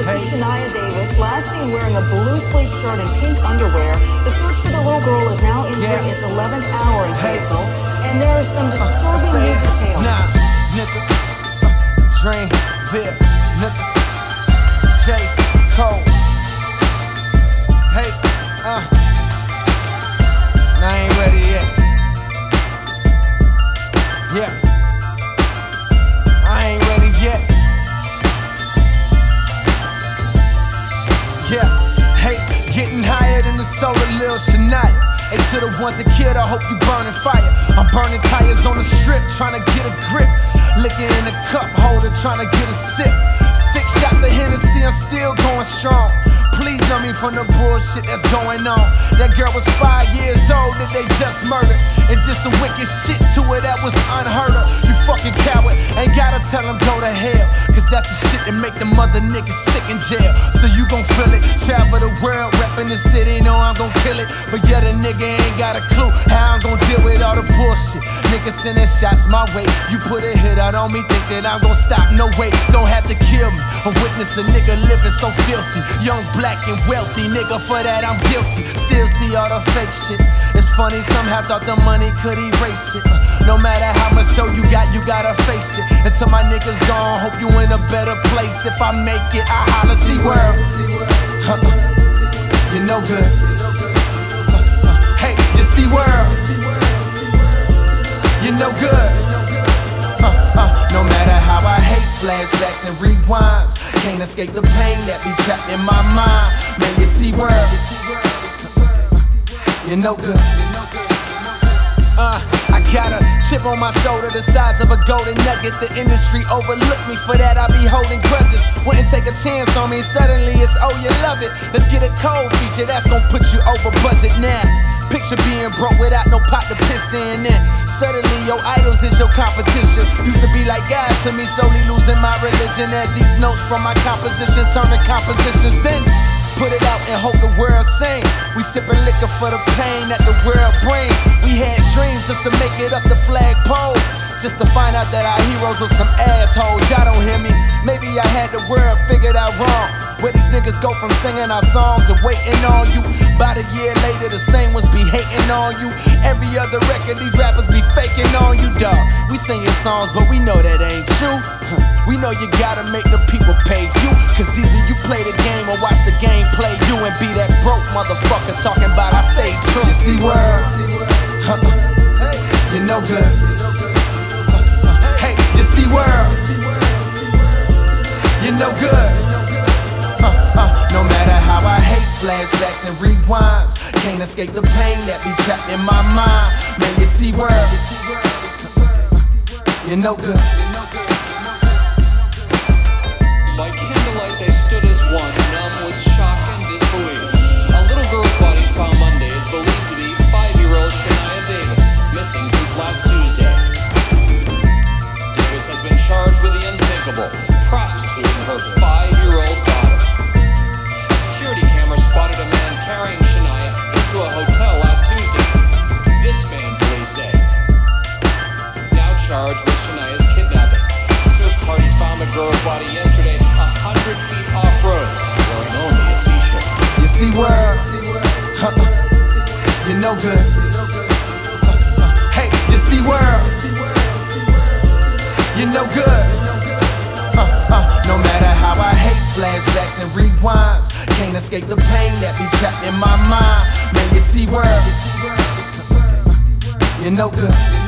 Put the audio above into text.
This is Shania Davis, last seen wearing a blue sleep shirt and pink underwear. The search for the little girl is now entering its 11th hour in Fayetteville, and there are some disturbing new details. Nigga, Dream, Viv, nigga, J. Cole. Hey, nah, I ain't ready yet. Yeah, I ain't ready yet. Yeah, hey, getting higher than the soul of Lil Shania. Hey, to the ones that killed, I hope you burning fire. I'm burning tires on the strip, trying to get a grip. Licking in the cup holder, trying to get a sip. 6 shots of Hennessy, I'm still going strong. Please know me from the bullshit that's going on. That girl was 5 years old that they just murdered, and did some wicked shit to her that was unheard of. You fucking coward, ain't gotta tell him go to hell, cause that's the shit that make the mother niggas sick in jail. So you gon' feel it, travel the world, reppin' the city, know I'm gon' kill it. But yeah, the nigga ain't got a clue how I'm gon' deal with all the bullshit. Niggas sending shots my way, you put a hit out on me, think that I'm gon' stop, no way, don't have to kill me. I witness a nigga living so filthy, young, black and wealthy, nigga, for that I'm guilty. Still see all the fake shit. It's funny, somehow thought the money could erase it. No matter how much dough you gotta face it. Until my niggas gone, hope you in a better place. If I make it, I holla, see world. You're no good. Hey, you see world. You're no good. No matter how I hate flashbacks and rewinds, can't escape the pain that be trapped in my mind. Man, you see world. You're no good. I got a chip on my shoulder the size of a golden nugget. The industry overlooked me for that, I be holding grudges. Wouldn't take a chance on me, suddenly it's oh you love it. Let's get a cold feature that's gon' put you over budget now. Picture being broke without no pot to piss in. Suddenly your idols is your competition. Used to be like God to me, slowly losing my religion as these notes from my composition turn to compositions. Then put it out and hope the world sing. We sippin' liquor for the pain that the world bring. We had dreams just to make it up the flagpole, just to find out that our heroes were some assholes. Y'all don't hear me? Maybe I had the world figured out wrong. Where these niggas go from singing our songs and waiting on you. About a year later, the same ones be hating on you. Every other record, these rappers be faking on you, dawg. We sing your songs, but we know that ain't true. We know you gotta make the people pay you, cause either you play the game or watch the game play you. And be that broke motherfucker talking about I stay true. You see world, you're no good. Hey, you see world, you're no good. No matter how I hate flashbacks and rewinds, can't escape the pain that be trapped in my mind. Man, you see world, you're no good. By candlelight they stood as one, numb with shock and disbelief. A little girl's body found Monday is believed to be 5-year-old Shania Davis, missing since last Tuesday. Davis has been charged with the unthinkable, prostituting her 5-year-old daughter. A security camera spotted a man carrying Shania into a hotel last Tuesday. This man, police say, now charged with Shania's kidnapping. Search parties found the girl's body yesterday 100 feet off-road, wearing only a t-shirt. You see world, you're no good. Hey, you see world, you're no good. No matter how I hate flashbacks and rewinds, can't escape the pain that be trapped in my mind. Man, you see world, you're no good.